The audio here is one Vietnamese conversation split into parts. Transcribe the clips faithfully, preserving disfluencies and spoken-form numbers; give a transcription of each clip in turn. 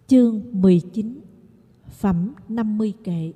Chương mười chín. Phẩm năm mươi kệ.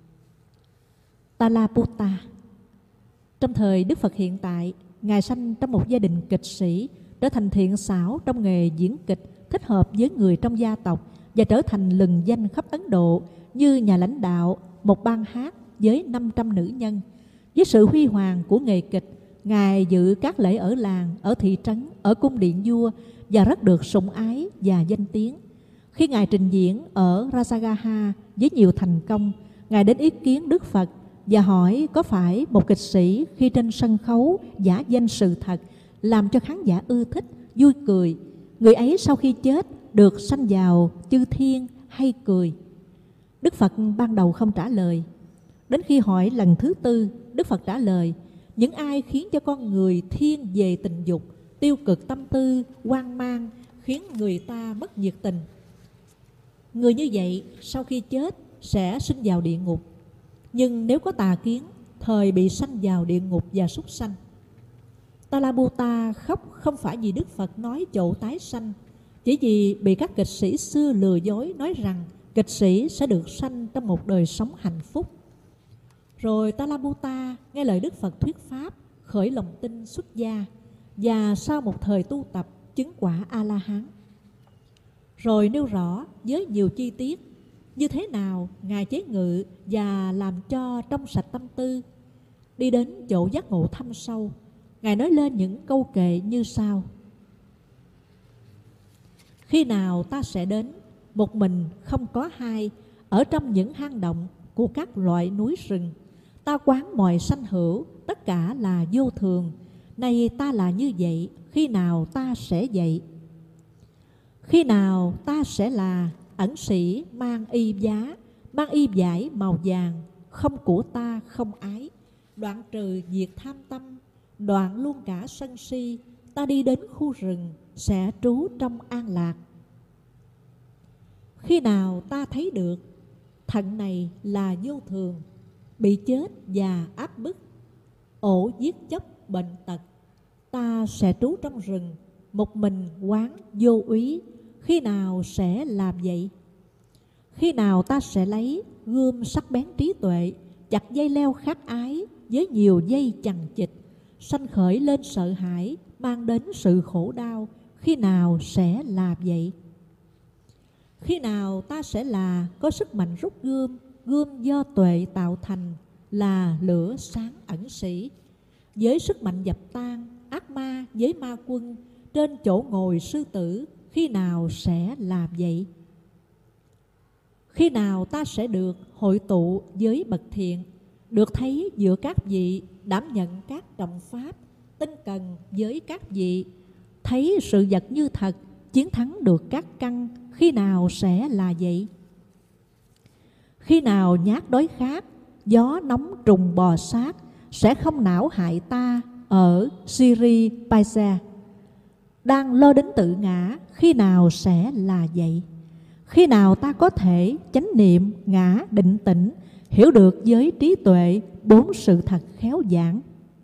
Talaputta. Trong thời Đức Phật hiện tại, Ngài sanh trong một gia đình kịch sĩ, trở thành thiện xảo trong nghề diễn kịch, thích hợp với người trong gia tộc và trở thành lừng danh khắp Ấn Độ như nhà lãnh đạo một ban hát với năm trăm nữ nhân. Với sự huy hoàng của nghề kịch, Ngài dự các lễ ở làng, ở thị trấn, ở cung điện vua và rất được sủng ái và danh tiếng. Khi Ngài trình diễn ở Rajagaha với nhiều thành công, Ngài đến ý kiến Đức Phật và hỏi có phải một kịch sĩ khi trên sân khấu giả danh sự thật làm cho khán giả ưa thích, vui cười, người ấy sau khi chết được sanh vào chư thiên hay cười? Đức Phật ban đầu không trả lời. Đến khi hỏi lần thứ tư, Đức Phật trả lời: những ai khiến cho con người thiên về tình dục, tiêu cực tâm tư, hoang mang, khiến người ta mất nhiệt tình, người như vậy sau khi chết sẽ sinh vào địa ngục. Nhưng nếu có tà kiến, thời bị sanh vào địa ngục và súc sanh. Talaputta khóc không phải vì Đức Phật nói chỗ tái sanh, chỉ vì bị các kịch sĩ xưa lừa dối nói rằng kịch sĩ sẽ được sanh trong một đời sống hạnh phúc. Rồi Talaputta nghe lời Đức Phật thuyết pháp, khởi lòng tin xuất gia, và sau một thời tu tập chứng quả A-la-hán. Rồi nêu rõ với nhiều chi tiết như thế nào Ngài chế ngự và làm cho trong sạch tâm tư. Đi đến chỗ giác ngộ thâm sâu, Ngài nói lên những câu kệ như sau: khi nào ta sẽ đến một mình không có hai, ở trong những hang động của các loại núi rừng, ta quán mọi sanh hữu, tất cả là vô thường. Này ta là như vậy, khi nào ta sẽ vậy? Khi nào ta sẽ là ẩn sĩ mang y giá, mang y vải màu vàng, không của ta không ái, đoạn trừ diệt tham tâm, đoạn luôn cả sân si, ta đi đến khu rừng sẽ trú trong an lạc. Khi nào ta thấy được thận này là vô thường, bị chết và áp bức, ổ giết chóc bệnh tật, ta sẽ trú trong rừng một mình quán vô úy. Khi nào sẽ làm vậy? Khi nào ta sẽ lấy gươm sắc bén trí tuệ, chặt dây leo khát ái với nhiều dây chằng chịt, sanh khởi lên sợ hãi, mang đến sự khổ đau? Khi nào sẽ làm vậy? Khi nào ta sẽ là có sức mạnh rút gươm, gươm do tuệ tạo thành, là lửa sáng ẩn sĩ, với sức mạnh dập tan ác ma với ma quân, trên chỗ ngồi sư tử? Khi nào sẽ làm vậy? Khi nào ta sẽ được hội tụ với bậc thiện, được thấy giữa các vị, đảm nhận các trọng pháp, tinh cần với các vị, thấy sự vật như thật, chiến thắng được các căn? Khi nào sẽ là vậy? Khi nào nhát đói khát, gió nóng trùng bò sát sẽ không não hại ta ở Siri Paisa? Đang lo đến tự ngã, khi nào sẽ là vậy? Khi nào ta có thể chánh niệm, ngã, định tĩnh, hiểu được với trí tuệ bốn sự thật khéo giảng?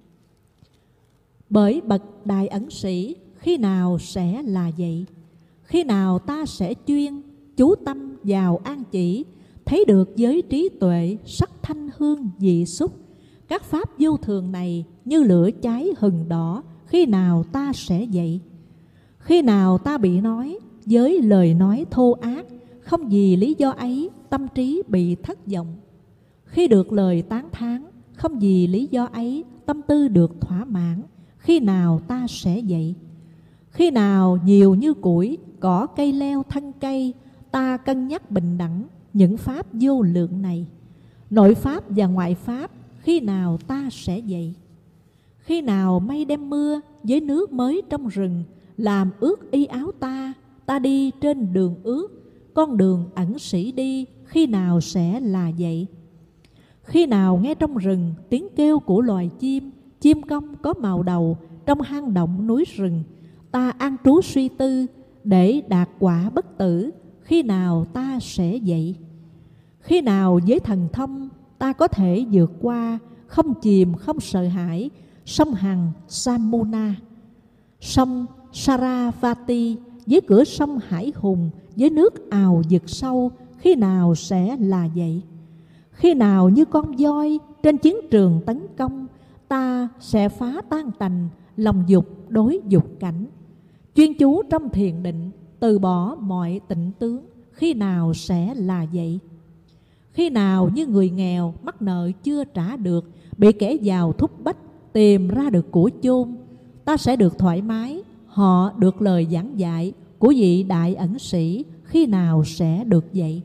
Bởi bậc đại ẩn sĩ, khi nào sẽ là vậy? Khi nào ta sẽ chuyên chú tâm vào an chỉ, thấy được với trí tuệ sắc thanh hương vị xúc, các pháp vô thường này như lửa cháy hừng đỏ? Khi nào ta sẽ vậy? Khi nào ta bị nói với lời nói thô ác, không vì lý do ấy tâm trí bị thất vọng? Khi được lời tán thán, không vì lý do ấy tâm tư được thỏa mãn? Khi nào ta sẽ vậy? Khi nào nhiều như củi, cỏ cây leo thân cây, ta cân nhắc bình đẳng những pháp vô lượng này? Nội pháp và ngoại pháp, khi nào ta sẽ vậy? Khi nào mây đem mưa với nước mới trong rừng, làm ướt y áo ta, ta đi trên đường ướt, con đường ẩn sĩ đi? Khi nào sẽ là vậy? Khi nào nghe trong rừng tiếng kêu của loài chim, chim công có màu đầu, trong hang động núi rừng, ta an trú suy tư để đạt quả bất tử? Khi nào ta sẽ vậy? Khi nào với thần thông ta có thể vượt qua, không chìm không sợ hãi, sông Hằng Samuna, sông Saravati dưới cửa sông Hải Hùng, với nước ào vực sâu, khi nào sẽ là vậy? Khi nào như con voi trên chiến trường tấn công, ta sẽ phá tan tành lòng dục đối dục cảnh. Chuyên chú trong thiền định, từ bỏ mọi tịnh tướng, khi nào sẽ là vậy? Khi nào như người nghèo mắc nợ chưa trả được, bị kẻ giàu thúc bách tìm ra được của chôn, ta sẽ được thoải mái, họ được lời giảng dạy của vị đại ẩn sĩ, khi nào sẽ được vậy?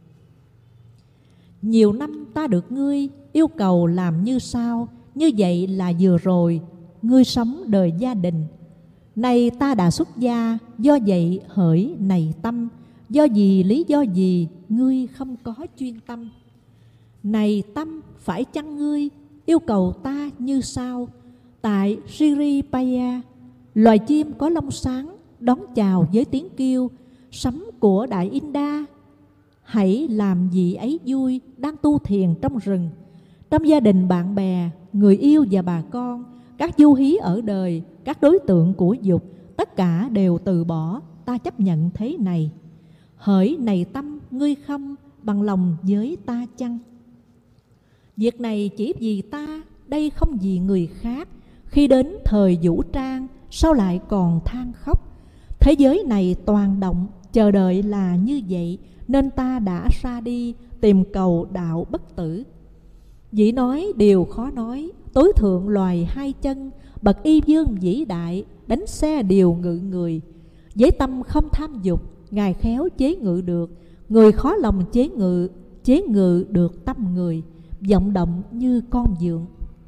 Nhiều năm ta được ngươi yêu cầu làm như sau, như vậy là vừa rồi, ngươi sống đời gia đình. Nay ta đã xuất gia, do vậy hỡi này tâm, do gì lý do gì ngươi không có chuyên tâm? Này tâm, phải chăng ngươi yêu cầu ta như sau? Tại Siripaya, loài chim có lông sáng đón chào với tiếng kêu sấm của Đại Inda. Hãy làm gì ấy vui, đang tu thiền trong rừng. Trong gia đình bạn bè, người yêu và bà con, các du hí ở đời, các đối tượng của dục, tất cả đều từ bỏ, ta chấp nhận thế này. Hỡi này tâm, ngươi không bằng lòng với ta chăng? Việc này chỉ vì ta, đây không vì người khác. Khi đến thời vũ trang, sao lại còn than khóc? Thế giới này toàn động, chờ đợi là như vậy, nên ta đã ra đi tìm cầu đạo bất tử. Dĩ nói điều khó nói, tối thượng loài hai chân, bậc y dương vĩ đại, đánh xe điều ngự người. Với tâm không tham dục, Ngài khéo chế ngự được, người khó lòng chế ngự, chế ngự được tâm người, vọng động như con dượng.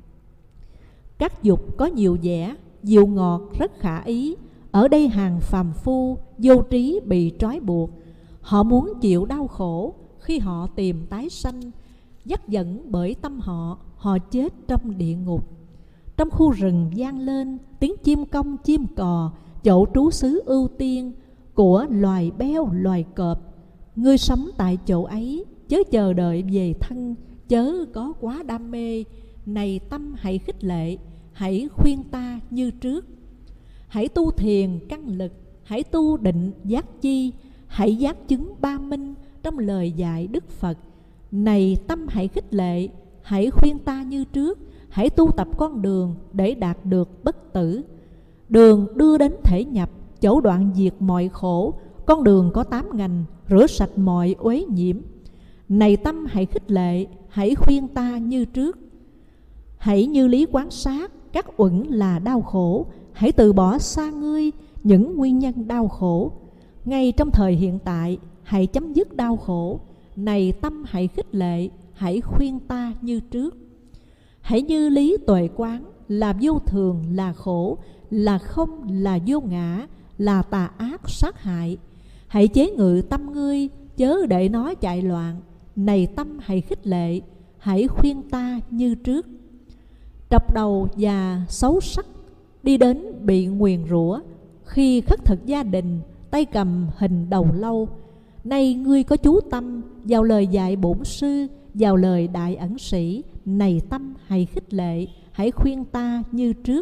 Các dục có nhiều vẻ, dịu ngọt rất khả ý. Ở đây hàng phàm phu, vô trí bị trói buộc. Họ muốn chịu đau khổ, khi họ tìm tái sanh, dắt dẫn bởi tâm họ, họ chết trong địa ngục. Trong khu rừng vang lên tiếng chim công chim cò, chỗ trú xứ ưu tiên của loài beo loài cọp. Ngươi sống tại chỗ ấy, chớ chờ đợi về thân, chớ có quá đam mê. Này tâm, hãy khích lệ, hãy khuyên ta như trước. Hãy tu thiền căn lực, hãy tu định giác chi, hãy giác chứng ba minh trong lời dạy Đức Phật. Này tâm, hãy khích lệ, hãy khuyên ta như trước. Hãy tu tập con đường để đạt được bất tử. Đường đưa đến thể nhập, chỗ đoạn diệt mọi khổ. Con đường có tám ngành, rửa sạch mọi uế nhiễm. Này tâm, hãy khích lệ, hãy khuyên ta như trước. Hãy như lý quán sát, các uẩn là đau khổ. Hãy từ bỏ xa ngươi những nguyên nhân đau khổ. Ngay trong thời hiện tại, hãy chấm dứt đau khổ. Này tâm, hãy khích lệ, hãy khuyên ta như trước. Hãy như lý tuệ quán, là vô thường, là khổ, là không, là vô ngã, là tà ác sát hại. Hãy chế ngự tâm ngươi, chớ để nó chạy loạn. Này tâm, hãy khích lệ, hãy khuyên ta như trước. Trọc đầu và xấu sắc, đi đến bị nguyền rủa. Khi khất thực gia đình, tay cầm hình đầu lâu. Nay ngươi có chú tâm vào lời dạy bổn sư, vào lời đại ẩn sĩ. Này tâm, hãy khích lệ, hãy khuyên ta như trước.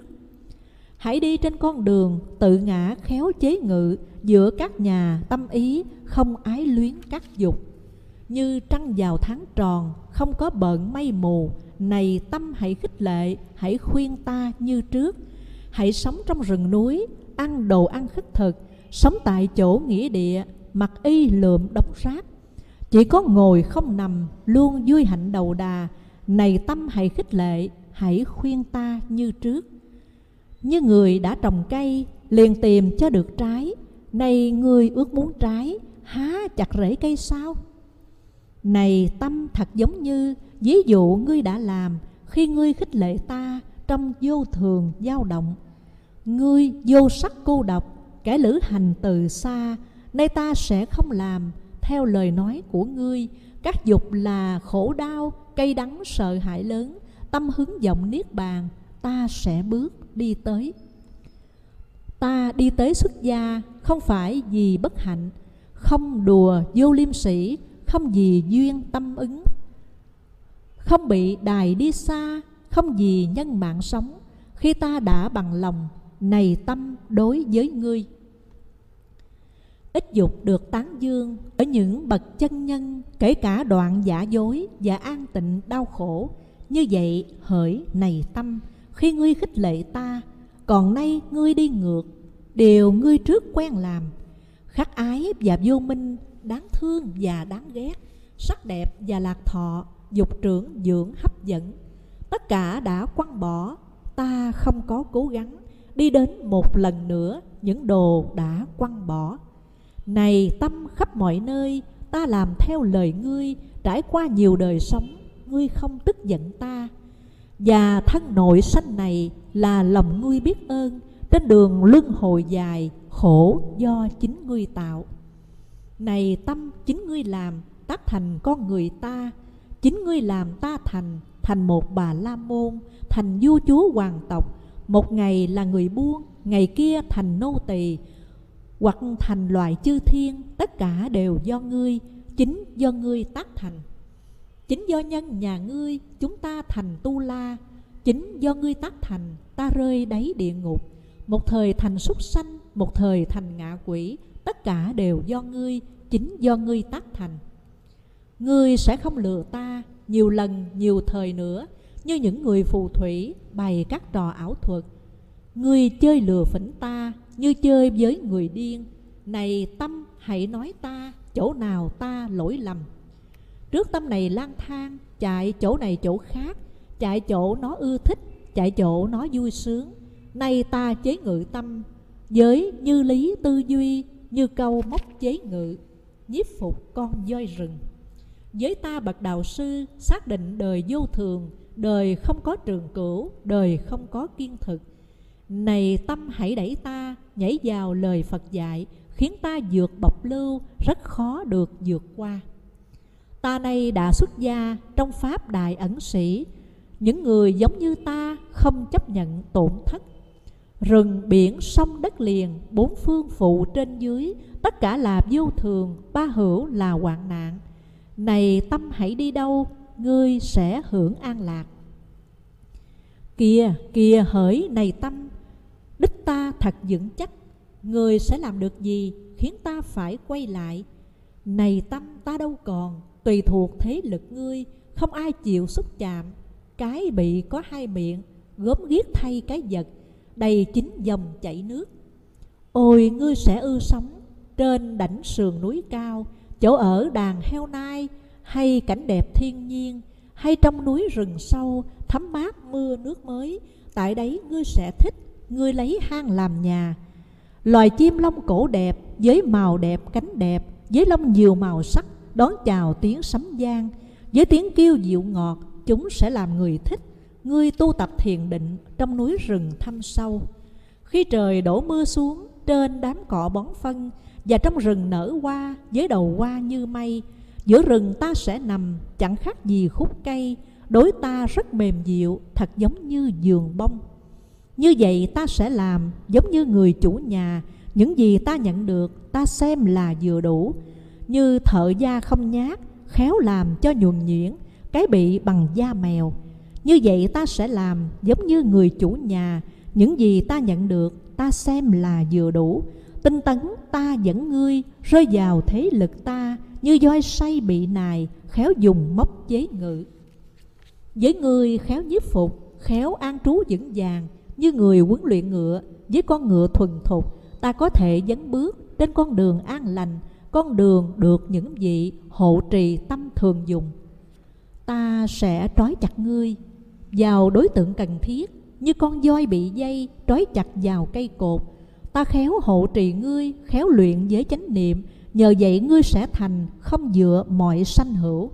Hãy đi trên con đường tự ngã khéo chế ngự, giữa các nhà tâm ý không ái luyến các dục. Như trăng vào tháng tròn, không có bợn mây mù. Này tâm, hãy khích lệ, hãy khuyên ta như trước. Hãy sống trong rừng núi, ăn đồ ăn khất thực, sống tại chỗ nghĩa địa, mặc y lượm đống rác. Chỉ có ngồi không nằm, luôn vui hạnh đầu đà. Này tâm, hãy khích lệ, hãy khuyên ta như trước. Như người đã trồng cây, liền tìm cho được trái. Này ngươi ước muốn trái, há chặt rễ cây sao? Này tâm, thật giống như ví dụ ngươi đã làm khi ngươi khích lệ ta trong vô thường dao động. Ngươi vô sắc cô độc, kẻ lữ hành từ xa. Nay ta sẽ không làm theo lời nói của ngươi. Các dục là khổ đau, cay đắng sợ hãi lớn. Tâm hướng vọng niết bàn, ta sẽ bước đi tới. Ta đi tới xuất gia không phải vì bất hạnh, không đùa vô liêm sĩ, không vì duyên tâm ứng, không bị đài đi xa, không vì nhân mạng sống. Khi ta đã bằng lòng, này tâm đối với ngươi. ít dục được tán dương ở những bậc chân nhân, kể cả đoạn giả dối và an tịnh đau khổ. Như vậy hỡi này tâm, khi ngươi khích lệ ta, còn nay ngươi đi ngược điều ngươi trước quen làm. Khắc ái và vô minh, đáng thương và đáng ghét, sắc đẹp và lạc thọ, dục trưởng dưỡng hấp dẫn, tất cả đã quăng bỏ. Ta không có cố gắng đi đến một lần nữa những đồ đã quăng bỏ. Này tâm khắp mọi nơi, ta làm theo lời ngươi, trải qua nhiều đời sống, ngươi không tức giận ta. Và thân nội sanh này là lòng ngươi biết ơn, trên đường luân hồi dài, khổ do chính ngươi tạo. Này tâm, chính ngươi làm tác thành con người ta, chính ngươi làm ta thành, thành một bà la môn, thành vua chúa hoàng tộc. Một ngày là người buôn, ngày kia thành nô tỳ, hoặc thành loài chư thiên, tất cả đều do ngươi, chính do ngươi tác thành. Chính do nhân nhà ngươi, chúng ta thành tu la, chính do ngươi tác thành, ta rơi đáy địa ngục. Một thời thành súc sanh, một thời thành ngạ quỷ, tất cả đều do ngươi, chính do ngươi tác thành. Ngươi sẽ không lừa ta nhiều lần nhiều thời nữa, như những người phù thủy bày các trò ảo thuật. Ngươi chơi lừa phỉnh ta như chơi với người điên. Này tâm, hãy nói ta chỗ nào ta lỗi lầm. Trước tâm này lang thang, chạy chỗ này chỗ khác, chạy chỗ nó ưa thích, chạy chỗ nó vui sướng. Nay ta chế ngự tâm với như lý tư duy, như câu móc chế ngự, nhiếp phục con voi rừng. Với ta bậc đạo sư xác định đời vô thường, đời không có trường cửu, đời không có kiên thực. Này tâm, hãy đẩy ta nhảy vào lời Phật dạy, khiến ta vượt bộc lưu, rất khó được vượt qua. Ta nay đã xuất gia trong pháp đại ẩn sĩ, những người giống như ta không chấp nhận tổn thất. Rừng biển sông đất liền, bốn phương phụ trên dưới, tất cả là vô thường, ba hữu là hoạn nạn. Này tâm, hãy đi đâu, ngươi sẽ hưởng an lạc. Kìa, kìa hỡi này tâm, đích ta thật vững chắc, ngươi sẽ làm được gì khiến ta phải quay lại. Này tâm, ta đâu còn, tùy thuộc thế lực ngươi, không ai chịu xúc chạm. Cái bị có hai miệng, gớm ghiếc thay cái vật, đầy chính dòng chảy nước. Ôi ngươi sẽ ưa sống trên đảnh sườn núi cao, chỗ ở đàn heo nai, hay cảnh đẹp thiên nhiên, hay trong núi rừng sâu, thấm mát mưa nước mới. Tại đấy ngươi sẽ thích, ngươi lấy hang làm nhà. Loài chim lông cổ đẹp, với màu đẹp cánh đẹp, với lông nhiều màu sắc, đón chào tiếng sấm vang, với tiếng kêu dịu ngọt, chúng sẽ làm người thích. Ngươi tu tập thiền định trong núi rừng thâm sâu. Khi trời đổ mưa xuống, trên đám cỏ bón phân, và trong rừng nở hoa với đầu hoa như mây, giữa rừng ta sẽ nằm, chẳng khác gì khúc cây, đối ta rất mềm dịu, thật giống như giường bông. Như vậy ta sẽ làm giống như người chủ nhà, những gì ta nhận được ta xem là vừa đủ. Như thợ da không nhát, khéo làm cho nhuần nhuyễn, cái bị bằng da mèo. Như vậy ta sẽ làm giống như người chủ nhà, những gì ta nhận được ta xem là vừa đủ. Tinh tấn ta dẫn ngươi rơi vào thế lực ta, như voi say bị nài, khéo dùng móc chế ngự. Với ngươi khéo nhiếp phục, khéo an trú vững vàng, như người huấn luyện ngựa, với con ngựa thuần thục, ta có thể dẫn bước trên con đường an lành, con đường được những vị hộ trì tâm thường dùng. Ta sẽ trói chặt ngươi vào đối tượng cần thiết, như con voi bị dây trói chặt vào cây cột. Ta khéo hộ trì ngươi, khéo luyện với chánh niệm, nhờ vậy ngươi sẽ thành, không dựa mọi sanh hữu.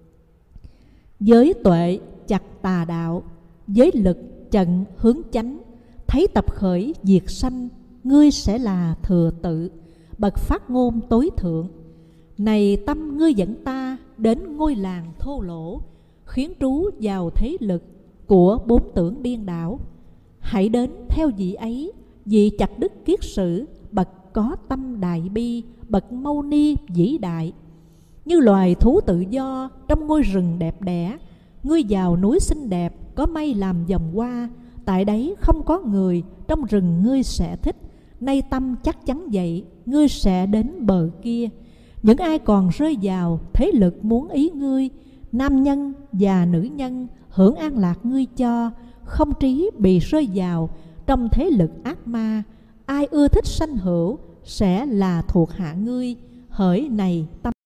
Với tuệ chặt tà đạo, với lực chặn hướng chánh, thấy tập khởi diệt sanh, ngươi sẽ là thừa tự, bậc phát ngôn tối thượng. Này tâm, ngươi dẫn ta đến ngôi làng thô lỗ, khiến trú vào thế lực của bốn tưởng điên đảo. Hãy đến theo vị ấy, vị chặt đức kiết sử, bậc có tâm đại bi, bậc mâu ni vĩ đại. Như loài thú tự do trong ngôi rừng đẹp đẽ, ngươi vào núi xinh đẹp, có mây làm vòng hoa. Tại đấy không có người, trong rừng ngươi sẽ thích. Nay tâm chắc chắn vậy, ngươi sẽ đến bờ kia. Những ai còn rơi vào thế lực muốn ý ngươi, nam nhân và nữ nhân hưởng an lạc ngươi cho, không trí bị rơi vào trong thế lực ác ma. Ai ưa thích sanh hữu sẽ là thuộc hạ ngươi. Hỡi này tâm